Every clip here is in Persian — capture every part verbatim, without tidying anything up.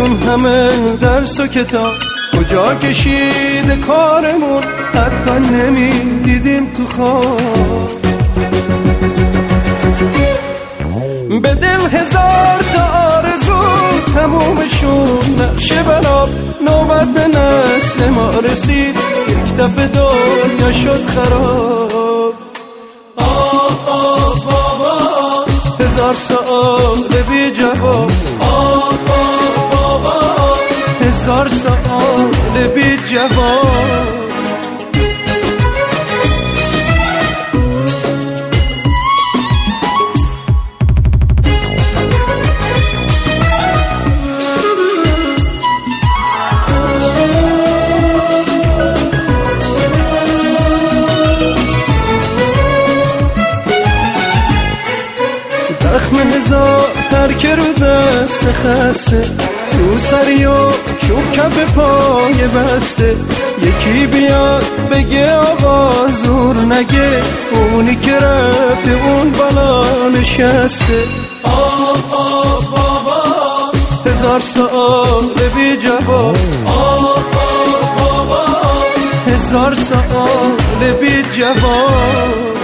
اون همه درس و کتاب کجا کشیده کارمون، حتی نمیدیدیم تو خواب. به دل هزار تا آرزو تمومشون نقشه بناب، نوبت به نسل ما رسید یک دفعه دنیا شد خراب. آه آه بابا هزار سوال بی جواب، آه آه بابا هزار سوال بی جواب. زخم هزار ترک رو دست خسته، رو سری و چوب کف پای بسته. یکی بیاد بگه آقا زور نگه، اونی که رفته اون بالا نشسته. آه آه بابا هزار سوال بی جواب، آه آه بابا هزار سوال بی جواب.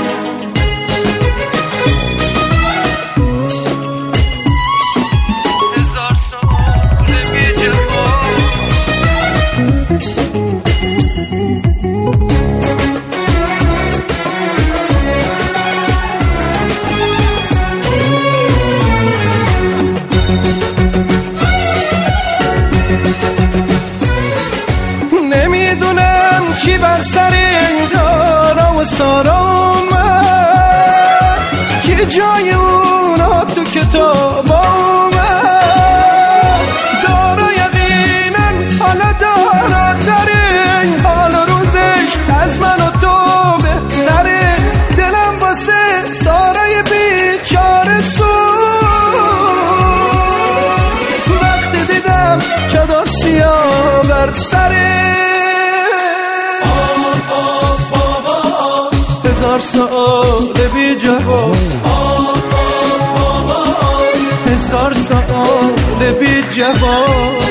نمیدونم چی بر سر این دارا و سارا اومد که جای اونا تو کتاب اومد. دارا یقینا حالا دارا داره، حال روزش از من و تو بهتره. دلم واسه سارای بیچاره سوخت وقتی دیدم چادر سیاه بر سره. هزار سوال بی جواب، آه آه بابا هزار سوال بی جواب.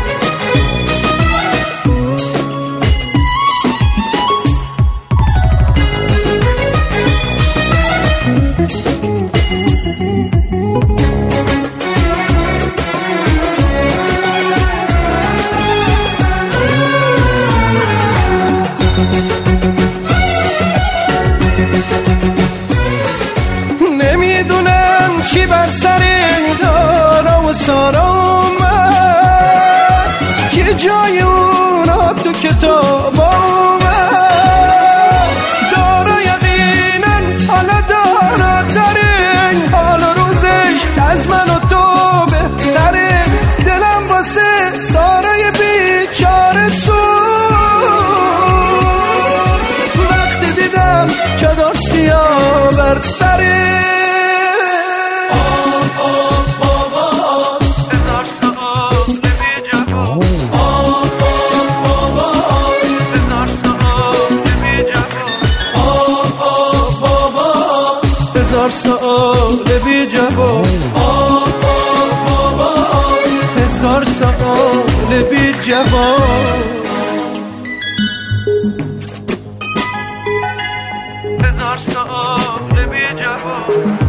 نمیدونم چی بر سر این دارا و سارا اومد که جای اونا تو کتاب اومد. دارا یقینا حالا دارا داره، حال روزش از من و تو بهتره. دلم واسه سارای بیچاره سوخت وقتی دیدم چادر سیاه بر سره. هزار سوال بی جواب، آه آه بابا هزار سوال بی جواب. هزار سوال بی جواب.